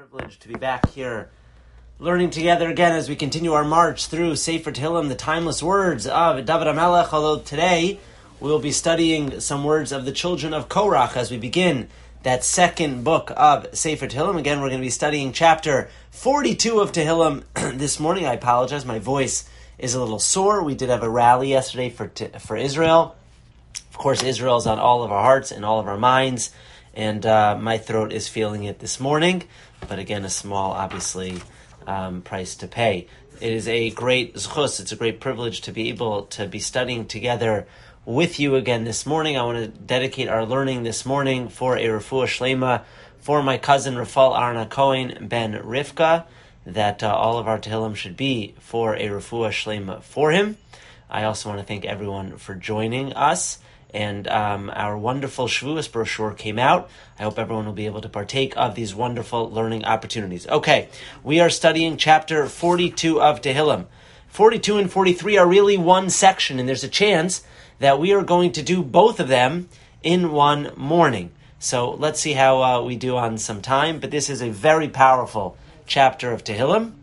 Privileged to be back here learning together again as we continue our march through Sefer Tehillim, the timeless words of David HaMelech, although today we'll be studying some words of the children of Korach as we begin that second book of Sefer Tehillim. Again, we're going to be studying chapter 42 of Tehillim this morning. I apologize, my voice is a little sore. We did have a rally yesterday for Israel. Of course, Israel is on all of our hearts and all of our minds, and my throat is feeling it this morning. But again, a small, obviously, price to pay. It is a great zchus, it's a great privilege to be able to be studying together with you again this morning. I want to dedicate our learning this morning for a refuah shlema for my cousin Rafal Arna Cohen ben Rivka, that all of our Tehillim should be for a refuah shlema for him. I also want to thank everyone for joining us. And our wonderful Shavuos brochure came out. I hope everyone will be able to partake of these wonderful learning opportunities. Okay, we are studying chapter 42 of Tehillim. 42 and 43 are really one section, and there's a chance that we are going to do both of them in one morning. So let's see how we do on some time. But this is a very powerful chapter of Tehillim,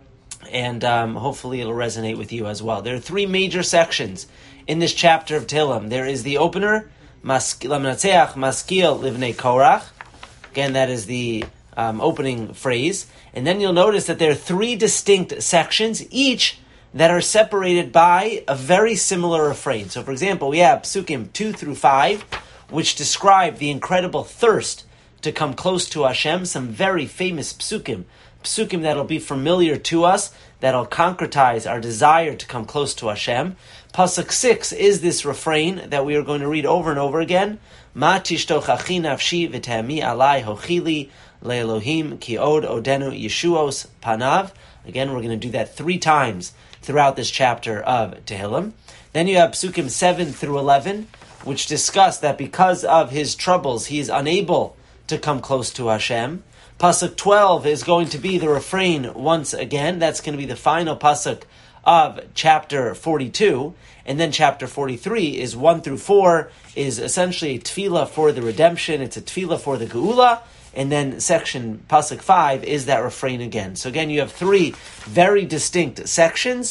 and hopefully it'll resonate with you as well. There are three major sections in this chapter of Tehillim. There is the opener, Lamnatzeach Maskil Livnei Korach. Again, that is the opening phrase. And then you'll notice that there are three distinct sections, each that are separated by a very similar refrain. So, for example, we have Psukim 2 through 5, which describe the incredible thirst to come close to Hashem, some very famous psukim that'll be familiar to us, that'll concretize our desire to come close to Hashem. Pasuk 6 is this refrain that we are going to read over and over again. Ma tishtochachi nafshi v'tami alai hochili le'elohim ki od odenu yeshuos panav. Again, we're going to do that 3 times throughout this chapter of Tehillim. Then you have Psukim 7 through 11, which discuss that because of his troubles, he is unable to come close to Hashem. Pasuk 12 is going to be the refrain once again. That's going to be the final pasuk of chapter 42. And then chapter 43 is 1 through 4, is essentially a tefillah for the redemption. It's a tefillah for the geula. And then section pasuk 5 is that refrain again. So again, you have 3 very distinct sections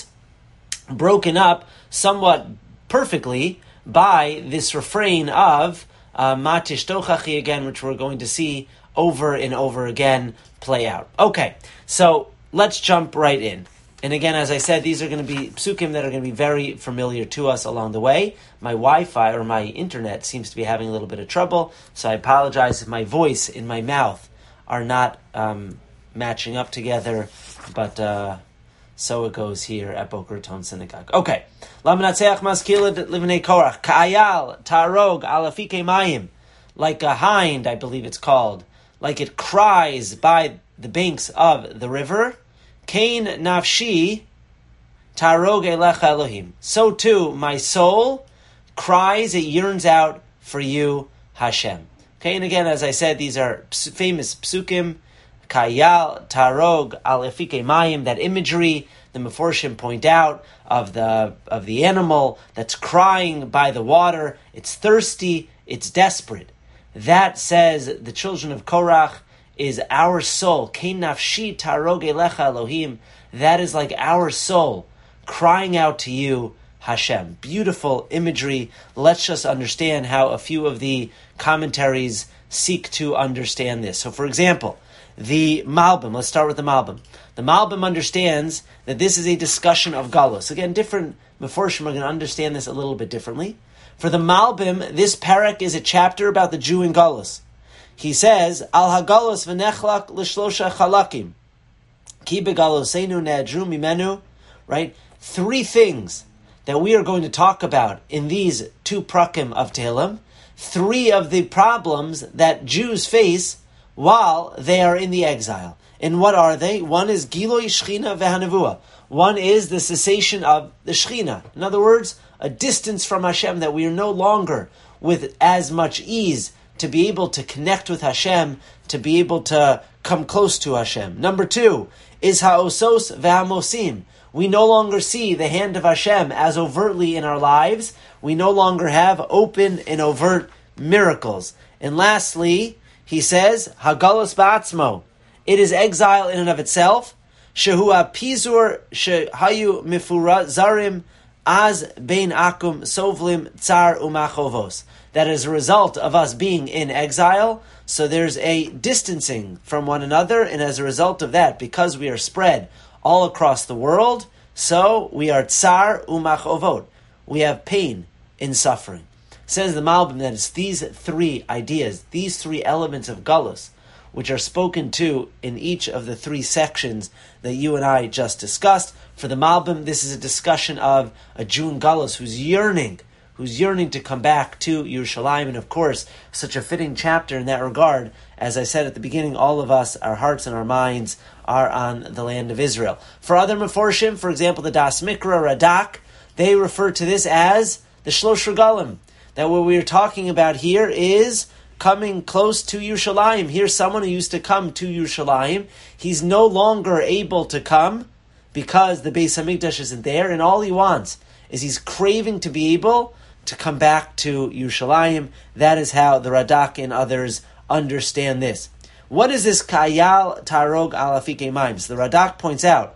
broken up somewhat perfectly by this refrain of Ma tishtochachi again, which we're going to see over and over again play out. Okay, so let's jump right in. And again, as I said, these are going to be psukim that are going to be very familiar to us along the way. My Wi-Fi or my internet seems to be having a little bit of trouble, so I apologize if my voice and my mouth are not matching up together, but so it goes here at Boca Raton Synagogue. Okay. Lamnatzeach maskil livnei Korach, ka'ayal tarog alafike mayim, like a hind, I believe it's called, like it cries by the banks of the river. Kain nafshi tarog elecha Elohim. So too, my soul cries, it yearns out for you, Hashem. Okay, and again, as I said, these are famous psukim. Kayal tarog alefike mayim. That imagery the Meforshim point out of the animal that's crying by the water. It's thirsty. It's desperate. That, says the children of Korach, is our soul. Kein nafshi tarog elecha Elohim. That is like our soul crying out to you, Hashem. Beautiful imagery. Let's just understand how a few of the commentaries seek to understand this. So, for example, the Malbim, let's start with the Malbim. The Malbim understands that this is a discussion of Galus. Again, different Meforshim are going to understand this a little bit differently. For the Malbim, this parak is a chapter about the Jew in Galus. He says, Al hagalus v'nechlak l'shlosha chalakim, ki begalosenu ne'adru mimenu, right? 3 things that we are going to talk about in these 2 prakim of Tehillim. 3 of the problems that Jews face while they are in the exile. And what are they? One is Giloi Shechina v'hanavua. One is the cessation of the Shechina. In other words, a distance from Hashem, that we are no longer with as much ease to be able to connect with Hashem, to be able to come close to Hashem. Number 2 is Ha'osos v'hamosim. We no longer see the hand of Hashem as overtly in our lives. We no longer have open and overt miracles. And lastly, he says, Hagalos ba'atzmo. It is exile in and of itself. Shehu apizur shehayu mifura zarim az bein akum sovlim tsar umachovos. That is a result of us being in exile, so there's a distancing from one another, and as a result of that, because we are spread all across the world, so we are tsar umachovot. We have pain in suffering. Says the Malbim that it's these three ideas, these three elements of Galus, which are spoken to in each of the three sections that you and I just discussed. For the Malbim, this is a discussion of a Jew in Galus who's yearning to come back to Yerushalayim, and of course, such a fitting chapter in that regard. As I said at the beginning, all of us, our hearts and our minds are on the land of Israel. For other Meforshim, for example, the Das Mikra, Radak, they refer to this as the Shlosh Regalim. That what we are talking about here is coming close to Yerushalayim. Here's someone who used to come to Yerushalayim. He's no longer able to come because the Beis Hamikdash isn't there, and all he wants is he's craving to be able to come back to Yerushalayim. That is how the Radak and others understand this. What is this Kayal Tarog Alafike Maims? The Radak points out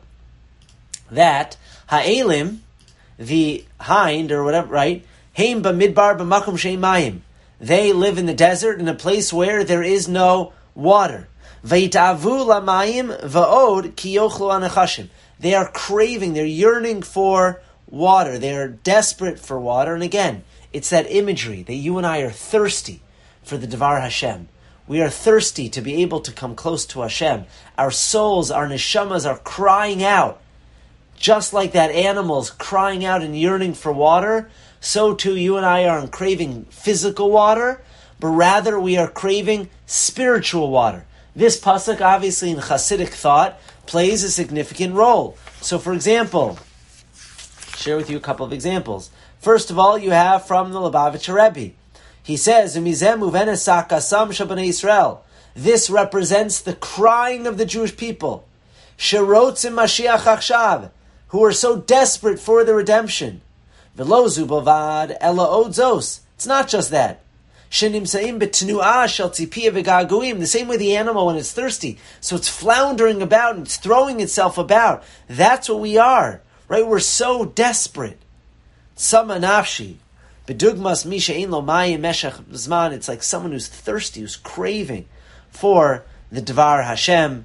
that Ha'elim, the hind or whatever, right? Heim b'midbar b'makom she'ein mayim. They live in the desert in a place where there is no water. Vayitavu lamayim va'od ki yochlu anachashim. They are craving, they're yearning for water. They are desperate for water. And again, it's that imagery that you and I are thirsty for the Devar Hashem. We are thirsty to be able to come close to Hashem. Our souls, our neshamas are crying out. Just like that animal's crying out and yearning for water, so too you and I aren't craving physical water, but rather we are craving spiritual water. This pasuk, obviously in Hasidic thought, plays a significant role. So for example, share with you a couple of examples. First of all, you have from the Lubavitcher Rebbe. He says, this represents the crying of the Jewish people, sherotzim Mashiach achshav, who are so desperate for the redemption. V'lo zu bavad ela od zos. It's not just that. Shenimsaim betnuah shel tzipiyah v'gaguim. The same way the animal when it's thirsty, so it's floundering about and it's throwing itself about. That's what we are, right? We're so desperate. Sama nafshi. Bedugmas misha ein lo mayim meshach zman. It's like someone who's thirsty, who's craving for the Dvar Hashem.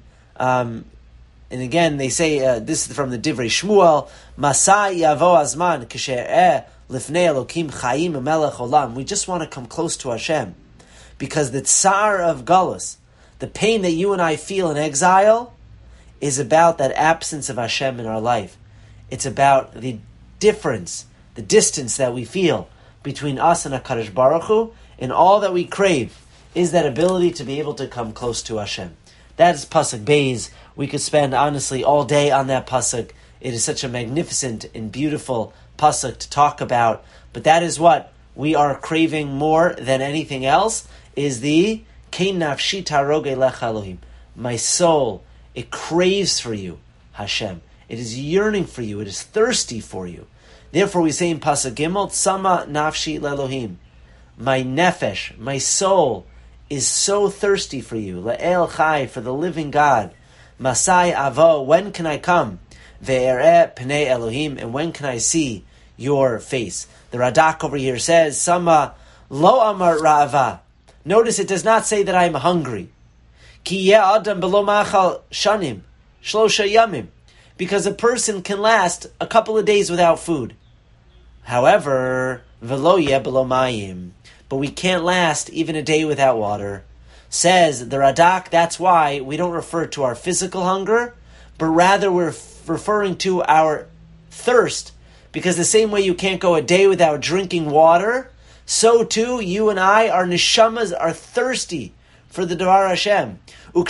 And again, they say, this is from the Divrei Shmuel, Masai yavo azman kishe'eh lifnei Elokim chayim melech olam. We just want to come close to Hashem. Because the tsar of Galus, the pain that you and I feel in exile, is about that absence of Hashem in our life. It's about the difference, the distance that we feel between us and HaKadosh Baruch Hu, and all that we crave is that ability to be able to come close to Hashem. That is Pasuk Beis. We could spend, honestly, all day on that Pasuk. It is such a magnificent and beautiful Pasuk to talk about. But that is what we are craving more than anything else, is the Kein nafshi tarog elecha Elohim. My soul, it craves for you, Hashem. It is yearning for you. It is thirsty for you. Therefore we say in Pasuk Gimel, Sama nafshi le'Elohim. My nefesh, my soul, is so thirsty for you. Le'el chai, for the living God. Masai avo, when can I come? Ve'ereh pnei Elohim, and when can I see your face? The Radak over here says, Sama lo amar ra'ava. Notice it does not say that I am hungry. Ki yeh adam belo machal shanim, shlosha yamim. Because a person can last a couple of days without food. However, velo yeh belo mayim. But we can't last even a day without water. Says the Radak, that's why we don't refer to our physical hunger, but rather we're referring to our thirst. Because the same way you can't go a day without drinking water, so too you and I, our neshamas, are thirsty for the Devar Hashem.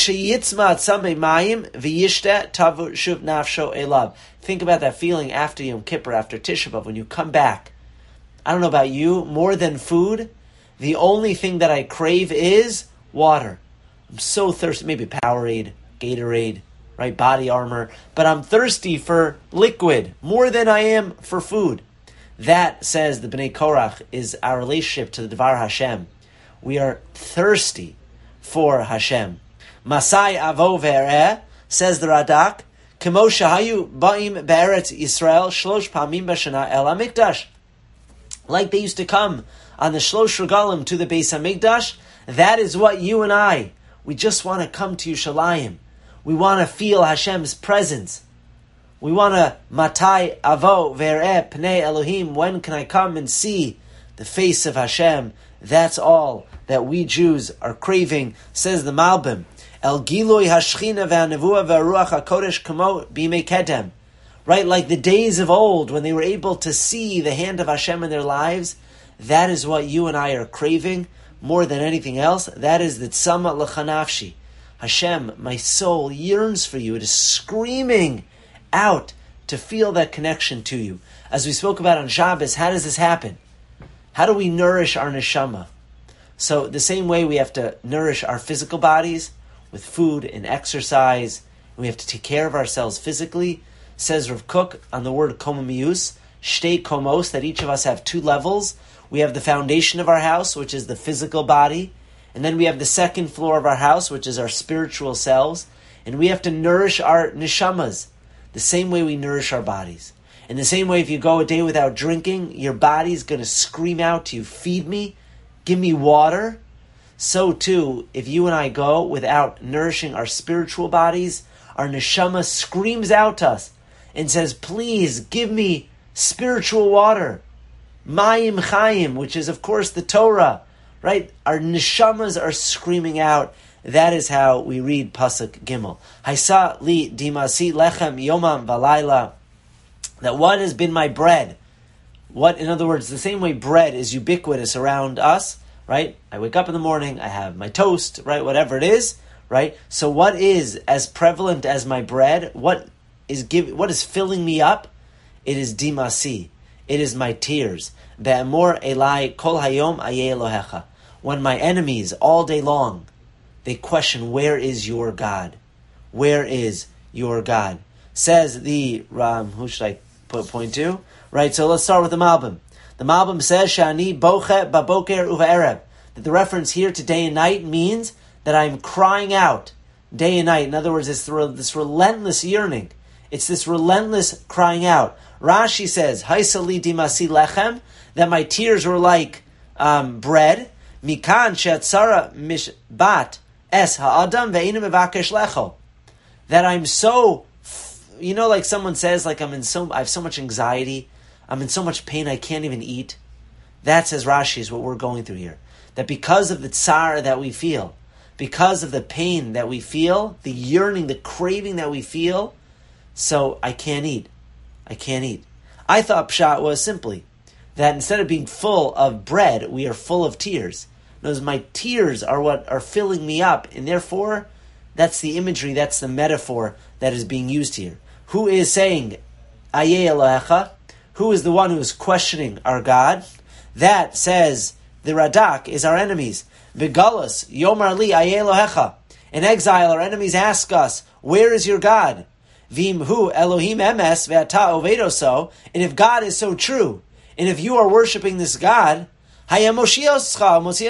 Think about that feeling after Yom Kippur, after Tisha B'Av, when you come back. I don't know about you, more than food, the only thing that I crave is water. I'm so thirsty, maybe Powerade, Gatorade, right, Body Armor, but I'm thirsty for liquid more than I am for food. That, says the Bnei Korach, is our relationship to the Devar Hashem. We are thirsty for Hashem. Masai avo ve'ereh, says the Radak, Kemo shahayu ba'im be'eretz Yisrael shlosh pamim b'shana el HaMikdash. Like they used to come on the Shlosh Regalim to the Beis HaMikdash, that is what you and I, we just want to come to Yerushalayim. We want to feel Hashem's presence. We want to, Matai avo ve'ereh pnei Elohim, when can I come and see the face of Hashem? That's all that we Jews are craving, says the Malbim. El Giloi Hashchina ve'Hanevua ve'Ruach HaKodesh Kamo Bimei Kedem. Right, like the days of old when they were able to see the hand of Hashem in their lives, that is what you and I are craving more than anything else. That is the Tzama L'chanafshi. Hashem, my soul yearns for you. It is screaming out to feel that connection to you. As we spoke about on Shabbos, how does this happen? How do we nourish our neshama? So the same way we have to nourish our physical bodies with food and exercise, and we have to take care of ourselves physically, says Rav Kook on the word komamius, shtei komos, that each of us have two levels. We have the foundation of our house, which is the physical body, and then we have the second floor of our house, which is our spiritual selves, and we have to nourish our neshamas the same way we nourish our bodies. In the same way, if you go a day without drinking, your body's going to scream out to you, feed me, give me water. So too, if you and I go without nourishing our spiritual bodies, our neshama screams out to us and says, please give me spiritual water. Mayim Chaim, which is of course the Torah, right? Our neshamas are screaming out. That is how we read Pasuk Gimel. Haisa li dimasi lechem yomam valayla. That what has been my bread? What, in other words, the same way bread is ubiquitous around us, right? I wake up in the morning, I have my toast, right? Whatever it is, right? So what is as prevalent as my bread? What is filling me up? It is dimasi. It is my tears. Be'amor elai kol hayom ayeh Elohecha. When my enemies all day long, they question, where is your God? Where is your God? Says the who should I point to? Right, so let's start with the Malbim. The Malbim says, Shani boche baboker uve'erev. That the reference here to day and night means that I'm crying out day and night. In other words, it's this relentless yearning. It's this relentless crying out. Rashi says, Haisali dimasi lechem, that my tears were like bread. Mikan she'atzara mishbat es ha'adam ve'inu mevakesh lecho. That I'm so, like someone says, like I have so much anxiety, I'm in so much pain I can't even eat. That, says Rashi, is what we're going through here. That because of the tsar that we feel, because of the pain that we feel, the yearning, the craving that we feel, so I can't eat. I can't eat. I thought Pshat was simply that instead of being full of bread, we are full of tears. Notice my tears are what are filling me up, and therefore, that's the imagery, that's the metaphor that is being used here. Who is saying, Ayeh Elohecha? Who is the one who is questioning our God? That, says the Radak, is our enemies. V'galus, Yomar li Ayeh Elohecha. In exile, our enemies ask us, where is your God? V'imhu Elohim emes ve'ata ovedoso. And if God is so true, and if you are worshiping this God, if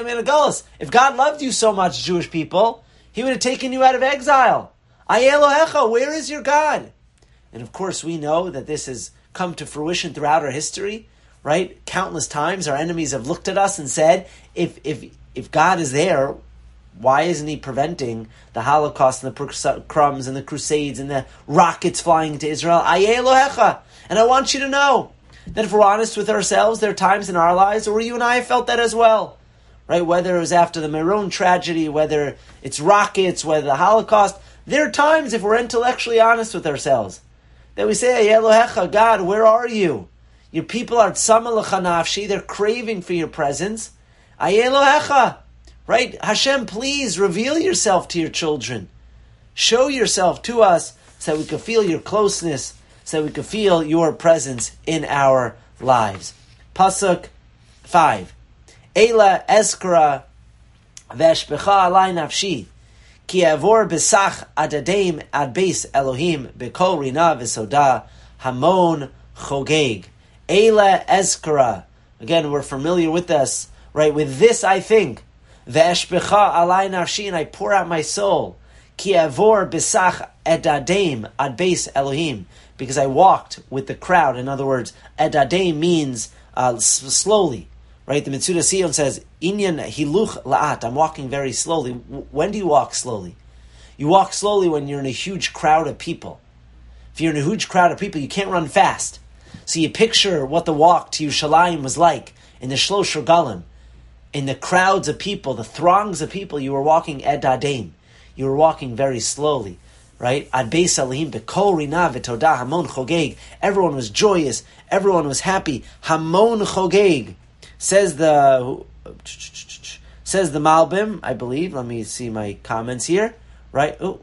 God loved you so much, Jewish people, He would have taken you out of exile. Ayeh Elohecha, where is your God? And of course, we know that this has come to fruition throughout our history, right? Countless times our enemies have looked at us and said, if God is there, why isn't He preventing the Holocaust and the crumbs and the Crusades and the rockets flying into Israel? Ayeh Elohecha. And I want you to know that if we're honest with ourselves, there are times in our lives where you and I have felt that as well, right? Whether it was after the Meron tragedy, whether it's rockets, whether the Holocaust, there are times, if we're intellectually honest with ourselves, that we say, Ayeh Elohecha, God, where are you? Your people are tzama l'chanafshi, they're craving for your presence. Ayeh Elohecha, right? Hashem, please reveal yourself to your children. Show yourself to us so that we can feel your closeness, so that we can feel your presence in our lives. Pasuk 5. Eila eskara v'eshbecha alai nafshi. Ki avor besach adadim ad beis Elohim bekol rina v'soda hamon chogeg. Eila eskara. Again, we're familiar with this, right? With this I think. V'eshbecha alai nafshi, and I pour out my soul. Ki avor bisach edadim ad beis Elohim, because I walked with the crowd. In other words, edadim means slowly, right? The Metzudas Sion says, Inyan hiluch la'at, I'm walking very slowly. When do you walk slowly? You walk slowly when you're in a huge crowd of people. If you're in a huge crowd of people, you can't run fast. So you picture what the walk to Yerushalayim was like in the Shlosh Regalim, in the crowds of people, the throngs of people. You were walking edadim. You were walking very slowly, right? Ad beis Elohim bekol rina v'todah hamon chogeg. Everyone was joyous. Everyone was happy. Hamon chogeg. Says the Malbim, I believe. Let me see my comments here. Right? Oh,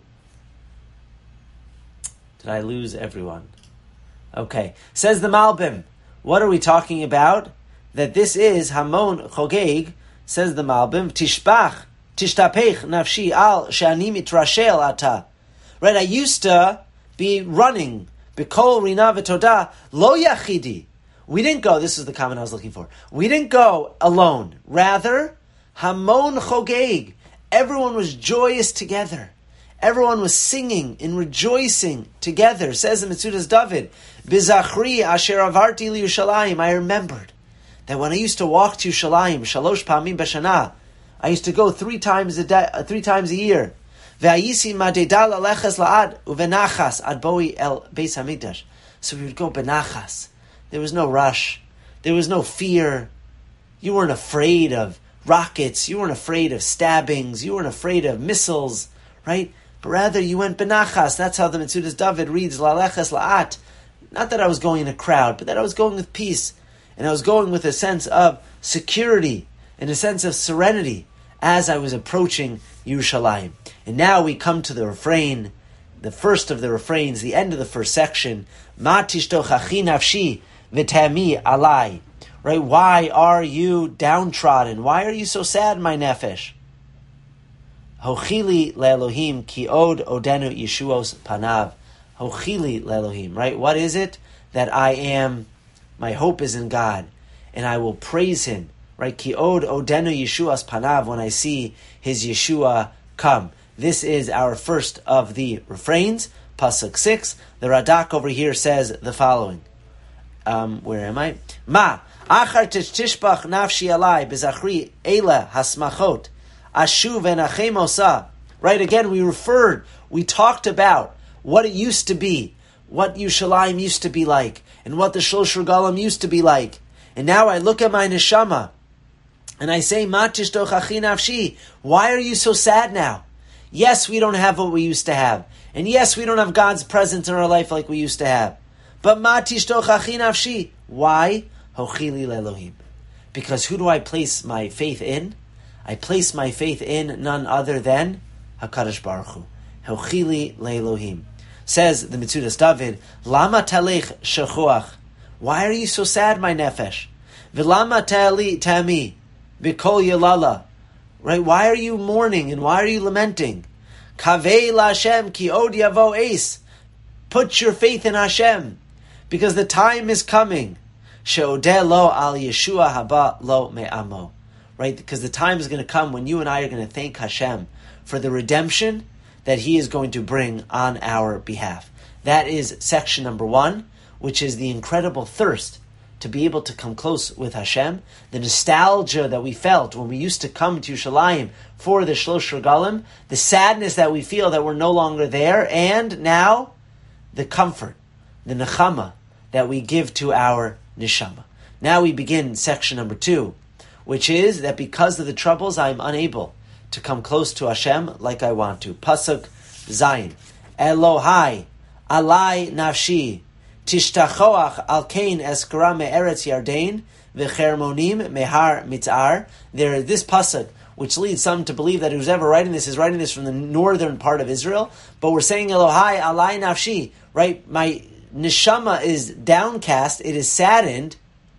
did I lose everyone? Okay. Says the Malbim. What are we talking about? That this is Hamon Chogeg. Says the Malbim. Tishbach, tishtapech nafshi al shani mitrashel ata. Right? I used to be running. B'kol rina v'todah lo yachidi. We didn't go. This is the comment I was looking for. We didn't go alone. Rather, Hamon Chogeg. Everyone was joyous together. Everyone was singing and rejoicing together. Says the Metzudas David, Bizachri asher avarti li Yerushalayim. I remembered that when I used to walk to Yerushalayim, shalosh pamim b'shana, I used to go 3 times a year. Ve'ayisi madedal aleches la'ad uvenachas ad boi el beis hamikdash. So we would go benachas. There was no rush. There was no fear. You weren't afraid of rockets. You weren't afraid of stabbings. You weren't afraid of missiles, right? But rather you went benachas. That's how the Metzudas David reads, la'aleches la'at. Not that I was going in a crowd, but that I was going with peace. And I was going with a sense of security and a sense of serenity as I was approaching Yerushalayim. And now we come to the refrain, the first of the refrains, the end of the first section. Ma tishtochachi nafshi v'tami alai. Right? Why are you downtrodden? Why are you so sad, my nefesh? Hochili le'Elohim ki od odenu Yeshuos panav. Hochili le'Elohim. Right? What is it that I am? My hope is in God, and I will praise Him. Right? Ki od odenu Yeshuos panav. When I see His Yeshua come. This is our first of the refrains. Pasuk 6. The Radak over here says the following. Where am I? Ma achar tishbach nafshi alai bezachri ela hasmachot ashu v'nachem osa. Right, again, we talked about what it used to be, what Yerushalayim used to be like, and what the Shlosh Regalim used to be like. And now I look at my neshama, and I say, Ma tishtochachi nafshi. Why are you so sad now? Yes, we don't have what we used to have. And yes, we don't have God's presence in our life like we used to have. But ma tishtochachi nafshi. Why? Hochili le'Elohim. Because who do I place my faith in? I place my faith in none other than HaKadosh Baruch Hu. Hochili le'Elohim. Says the Metzudas David, Lama talech shechuach. Why are you so sad, my nefesh? V'lama tami b'kol yelala. Right? Why are you mourning and why are you lamenting? Kavei la'Hashem ki od yavo eis. Put your faith in Hashem, because the time is coming. She'odeh lo al Yeshua haba lo me'amo. Right? Because the time is going to come when you and I are going to thank Hashem for the redemption that He is going to bring on our behalf. That is section number 1, which is the incredible thirst to be able to come close with Hashem, the nostalgia that we felt when we used to come to Yerushalayim for the Shlosh Regalim, the sadness that we feel that we're no longer there, and now the comfort, the nechama that we give to our neshama. Now we begin section number 2, which is that because of the troubles, I am unable to come close to Hashem like I want to. Pasuk Zayin. Elohai, alai nafshi, tishtachoach al kain eskara me'eretz yardain, v'chermonim mehar mitzar. There, this pasuk, which leads some to believe that who's ever writing this is writing this from the northern part of Israel, but we're saying Elohai, alai nafshi, right? My neshama is downcast, it is saddened.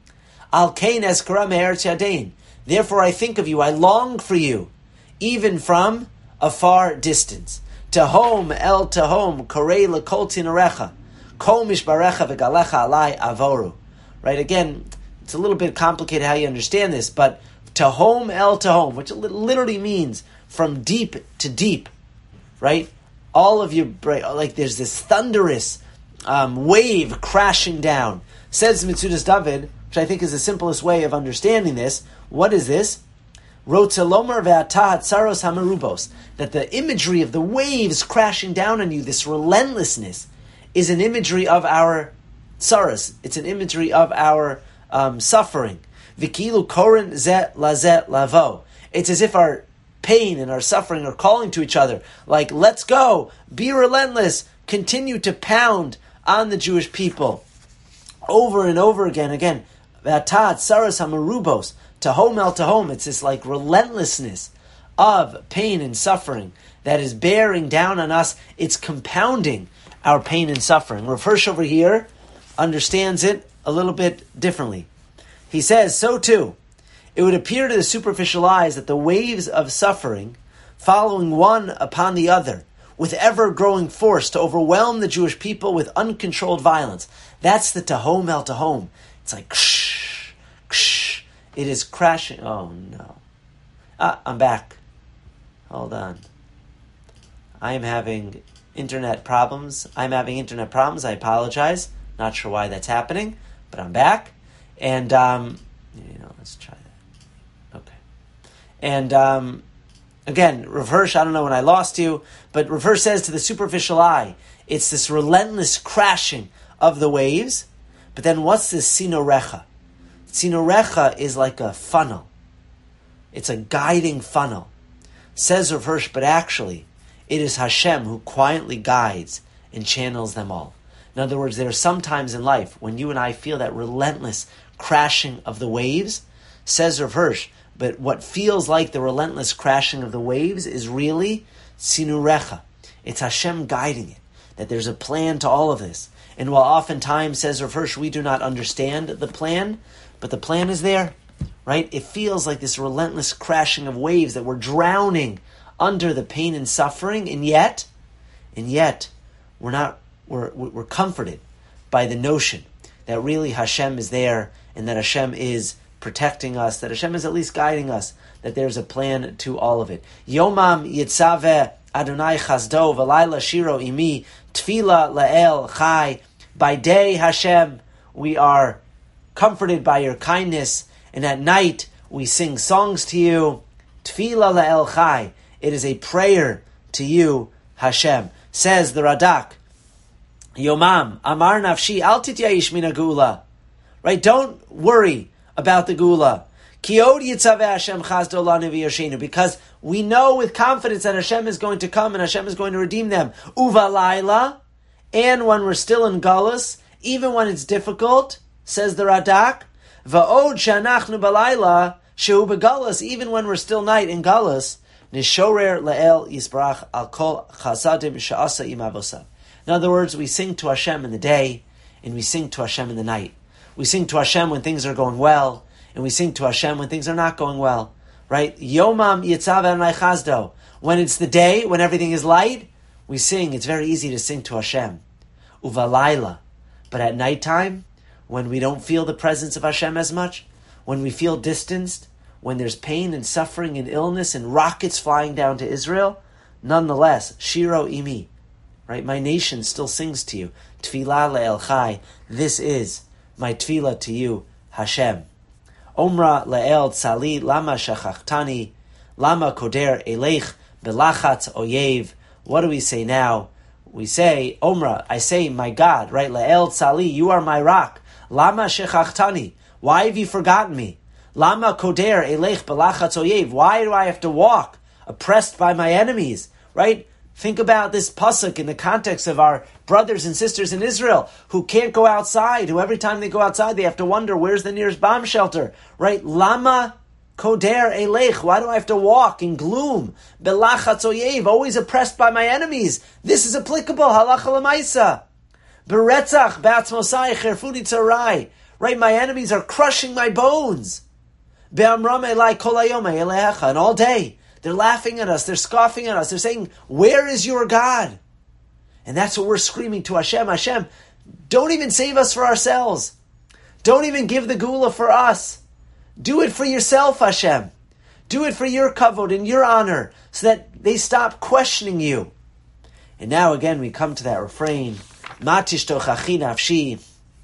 Al kain eskara me'eretz yardain. Therefore I think of you, I long for you, even from a far distance. Tahom el tahom, korei lekol tinarecha, kol mishbarecha v'galecha alai avoru. Right, again, it's a little bit complicated how you understand this, but tahom el tahom, which literally means from deep to deep, right? all of you, like there's this thunderous wave crashing down. Says Metzudas David, which I think is the simplest way of understanding this. What is this? Rotzelomar ve'atah tsaros hamerubos. That the imagery of the waves crashing down on you, this relentlessness, is an imagery of our tsaros. It's an imagery of our suffering. V'kilu korin zet lazet lavo. It's as if our pain and our suffering are calling to each other, like, let's go, be relentless, continue to pound on the Jewish people. Over and over again, V'atah tsaros hamerubos. Tahom el tahom, it's this like relentlessness of pain and suffering that is bearing down on us. It's compounding our pain and suffering. Rav Hirsch over here understands it a little bit differently. He says, so too, it would appear to the superficial eyes that the waves of suffering, following one upon the other, with ever-growing force to overwhelm the Jewish people with uncontrolled violence. That's the tahom el tahom. It's like, ksh, ksh. It is crashing. Oh, no. I'm back. Hold on. I am having internet problems. I apologize. Not sure why that's happening, but I'm back. And, let's try that. Okay. And, again, Rav Hirsch, I don't know when I lost you, but Rav Hirsch says to the superficial eye, it's this relentless crashing of the waves. But then what's this sinorecha? Sinorecha is like a funnel. It's a guiding funnel. Says Rav Hirsch, but actually, it is Hashem who quietly guides and channels them all. In other words, there are some times in life when you and I feel that relentless crashing of the waves. Says Rav Hirsch, but what feels like the relentless crashing of the waves is really Sinurecha. It's Hashem guiding it. That there's a plan to all of this. And while oftentimes, says Rav Hirsch, we do not understand the plan, but the plan is there, right? It feels like this relentless crashing of waves that we're drowning under the pain and suffering, and yet, we're comforted by the notion that really Hashem is there, and that Hashem is protecting us, that Hashem is at least guiding us, that there's a plan to all of it. Yomam yitzaveh Adonai chasdo v'layla shiro imi tefila la'el chai. By day, Hashem, we are comforted by your kindness, and at night we sing songs to you. Tefila la'el chai. It is a prayer to you, Hashem. Says the Radak, Yomam, Amar nafshi, al tityayish mina gula. Right? Don't worry about the gula. Kiod yitzaveh Hashem chazdo lanu v'yoshenu. Because we know with confidence that Hashem is going to come and Hashem is going to redeem them. Uva laila. And when we're still in galus, even when it's difficult, says the Radak, va'od shanachnu balayla shehu begalus. Even when we're still night in galus, nishorer la'el yisbarach al kol chasadim sha'asa imavosav. In other words, we sing to Hashem in the day, and we sing to Hashem in the night. We sing to Hashem when things are going well, and we sing to Hashem when things are not going well. Right? Yomam yitzav Adonai chazdo. When it's the day, when everything is light, we sing. It's very easy to sing to Hashem. Uvalayla. But at nighttime, when we don't feel the presence of Hashem as much, when we feel distanced, when there's pain and suffering and illness and rockets flying down to Israel, nonetheless, Shiro imi. Right? My nation still sings to you. Tfilah le'el chai. This is my tfilah to you, Hashem. Omra le'el tzali lama shachachtani lama koder eleich belachatz oyev. What do we say now? We say, Omra, I say, my God, right? Le'el tzali, you are my rock. Lama shechachtani. Why have you forgotten me? Lama koder eleich belachatz oyev. Why do I have to walk oppressed by my enemies? Right? Think about this pasuk in the context of our brothers and sisters in Israel who can't go outside, who every time they go outside they have to wonder where's the nearest bomb shelter, right? Lama koder eleich. Why do I have to walk in gloom? Belachatz oyev, always oppressed by my enemies. This is applicable. Halacha l'maisa. Beretzach ba'atzmosai cherfuni tzarai. Right? My enemies are crushing my bones. Be'amram elai kol hayom elecha. And all day they're laughing at us. They're scoffing at us. They're saying, where is your God? And that's what we're screaming to Hashem. Hashem, don't even save us for ourselves. Don't even give the gula for us. Do it for yourself, Hashem. Do it for your kavod and your honor so that they stop questioning you. And now again we come to that refrain, Ma tishtochachi nafshi,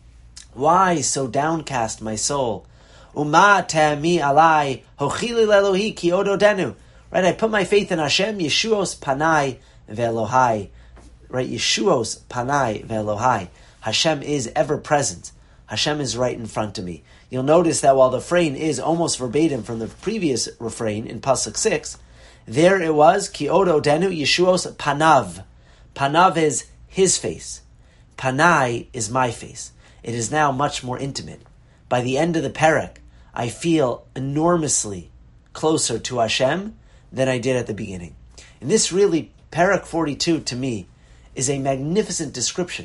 why so downcast my soul? Uma ta'mi alai, hochili lelohi ki ododenu. Right, I put my faith in Hashem, Yeshuos panai ve'elohai. Right, Yeshuos panai ve'elohai. Hashem is ever present. Hashem is right in front of me. You'll notice that while the refrain is almost verbatim from the previous refrain in Pasuk 6, there it was, Ki ododenu Yeshuos panav. Panav is his face. Panai is my face. It is now much more intimate. By the end of the parak, I feel enormously closer to Hashem than I did at the beginning. And this really, parak 42 to me, is a magnificent description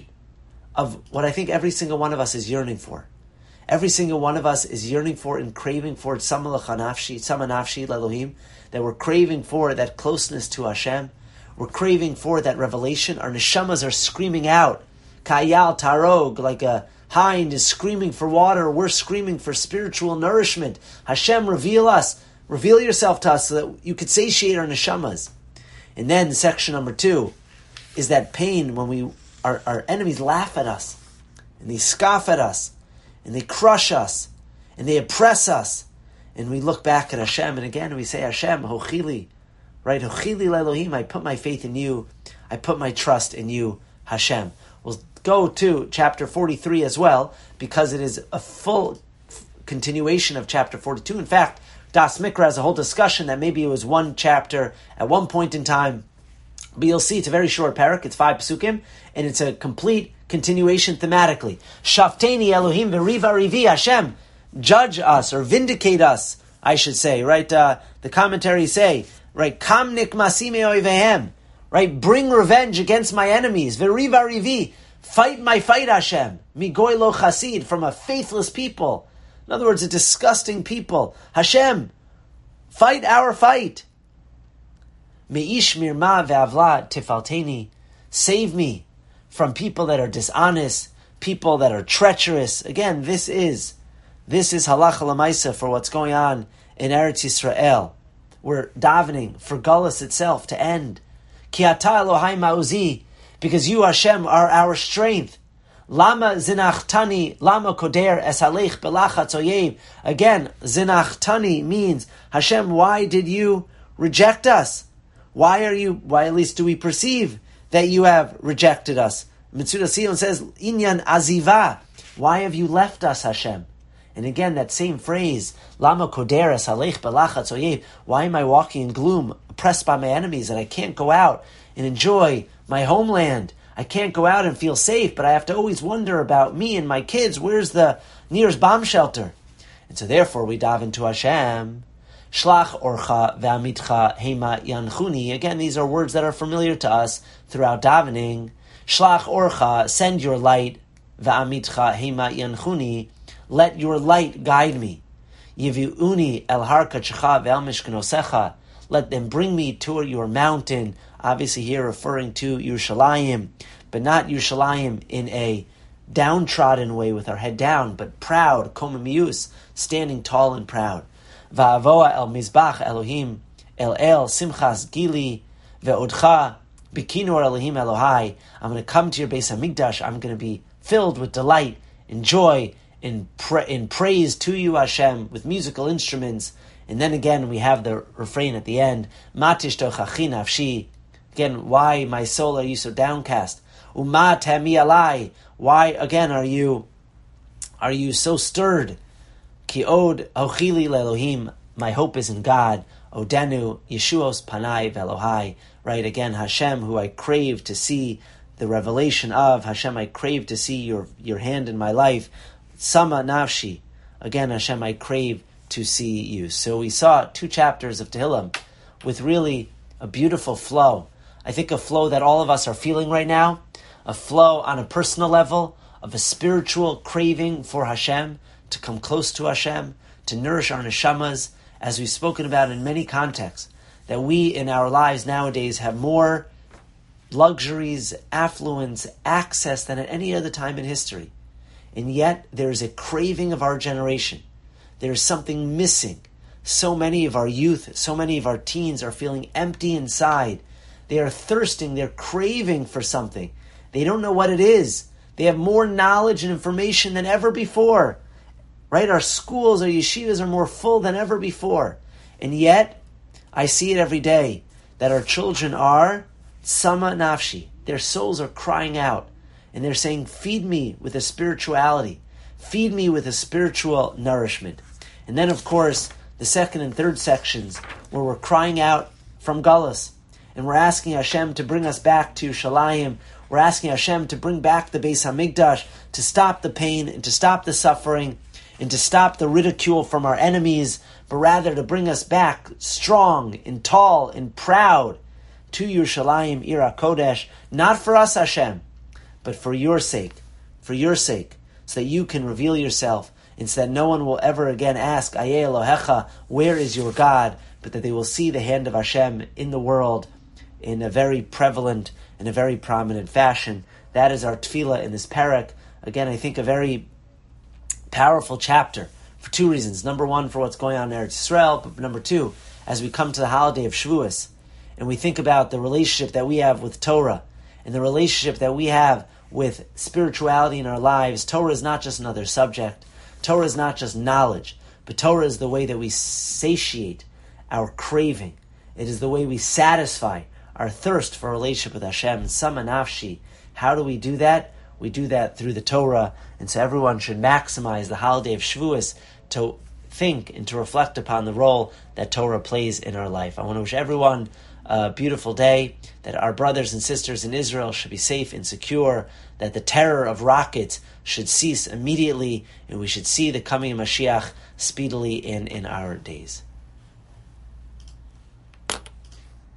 of what I think every single one of us is yearning for. Every single one of us is yearning for and craving for samanafshi lelohim, that we're craving for that closeness to Hashem. We're craving for that revelation. Our neshamas are screaming out, kayal tarog, like a hind is screaming for water. We're screaming for spiritual nourishment. Hashem, reveal us. Reveal yourself to us so that you could satiate our neshamas. And then section number 2 is that pain when our enemies laugh at us, and they scoff at us, and they crush us, and they oppress us. And we look back at Hashem, and again we say, Hashem, hochili, right? Hochili le'elohim, I put my faith in you. I put my trust in you, Hashem. We'll go to chapter 43 as well, because it is a full continuation of chapter 42. In fact, Das Mikra has a whole discussion that maybe it was one chapter at one point in time, but you'll see it's a very short parak, it's 5 psukim, and it's a complete continuation thematically. Shafteni Elohim v'riva rivi, Hashem, judge us, or vindicate us, I should say, right? The commentaries say, right, Kam nikmasi me'oivehem, right, bring revenge against my enemies, v'riva rivi, fight my fight, Hashem, migoy lo chasid, from a faithless people. In other words, a disgusting people. Hashem, fight our fight. Me'ish mirma ve'avla tifalteni, save me from people that are dishonest, people that are treacherous. Again, this is halacha l'maisa for what's going on in Eretz Yisrael. We're davening for Galus itself to end. Ki ata Elohai ma'uzi, because you, Hashem, are our strength. Lama zinachtani, lama koder es halech belachatz oyev. Again, zinachtani means, Hashem, why did you reject us? Why at least do we perceive that you have rejected us? Metzudas Sion says, Inyan aziva. Why have you left us, Hashem? And again, that same phrase, Lama koder es halech belachatz oyev. Why am I walking in gloom, oppressed by my enemies, that I can't go out and enjoy my homeland? I can't go out and feel safe, but I have to always wonder about me and my kids. Where's the nearest bomb shelter? And so therefore we dive into Hashem. Shlach orcha ve'amitcha hema yanchuni. Again, these are words that are familiar to us throughout davening. Shlach orcha, send your light. Ve'amitcha hema yanchuni. Let your light guide me. Yivi'uni el har kadshecha ve'el mishkanosecha. Let them bring me to your mountain. Obviously here referring to Yerushalayim, but not Yerushalayim in a downtrodden way with our head down, but proud, komimius, standing tall and proud. Va'avoa el mizbach Elohim, el simchas gili, ve'odcha, bikinor Elohim Elohai. I'm going to come to your Beis Hamikdash. I'm going to be filled with delight and joy, in praise to you, Hashem, with musical instruments. And then again, we have the refrain at the end, Matish tochachi nafshi. Again, why, my soul, are you so downcast? Uma ta'mi alai. Why, again, are you so stirred? Ki od hochili le'elohim. My hope is in God. Odenu Yeshuos panai ve'elohai. Right, again, Hashem, who I crave to see the revelation of. Hashem, I crave to see your hand in my life. Sama nafshi. Again, Hashem, I crave to see you. So we saw 2 chapters of Tehillim with really a beautiful flow. I think a flow that all of us are feeling right now, a flow on a personal level of a spiritual craving for Hashem, to come close to Hashem, to nourish our neshamas, as we've spoken about in many contexts, that we in our lives nowadays have more luxuries, affluence, access than at any other time in history. And yet there is a craving of our generation. There is something missing. So many of our youth, so many of our teens are feeling empty inside. They are thirsting, they're craving for something. They don't know what it is. They have more knowledge and information than ever before. Right? Our schools, our yeshivas are more full than ever before. And yet, I see it every day, that our children are sama nafshi. Their souls are crying out. And they're saying, feed me with a spirituality. Feed me with a spiritual nourishment. And then, of course, the second and third sections, where we're crying out from Galus. And we're asking Hashem to bring us back to Yerushalayim. We're asking Hashem to bring back the Beis HaMikdash, to stop the pain and to stop the suffering and to stop the ridicule from our enemies, but rather to bring us back strong and tall and proud to Yerushalayim, Ir HaKodesh, not for us, Hashem, but for your sake, so that you can reveal yourself and so that no one will ever again ask, Ayeh Elohecha, where is your God? But that they will see the hand of Hashem in the world in a very prevalent and a very prominent fashion. That is our tefillah in this parak. Again, I think a very powerful chapter for two reasons. Number one, for what's going on in Eretz Yisrael, but number two, as we come to the holiday of Shavuos, and we think about the relationship that we have with Torah, and the relationship that we have with spirituality in our lives. Torah is not just another subject. Torah is not just knowledge, but Torah is the way that we satiate our craving. It is the way we satisfy our thirst for a relationship with Hashem. Sama nafshi. How do we do that? We do that through the Torah, and so everyone should maximize the holiday of Shavuos to think and to reflect upon the role that Torah plays in our life. I want to wish everyone a beautiful day, that our brothers and sisters in Israel should be safe and secure, that the terror of rockets should cease immediately, and we should see the coming of Mashiach speedily in our days.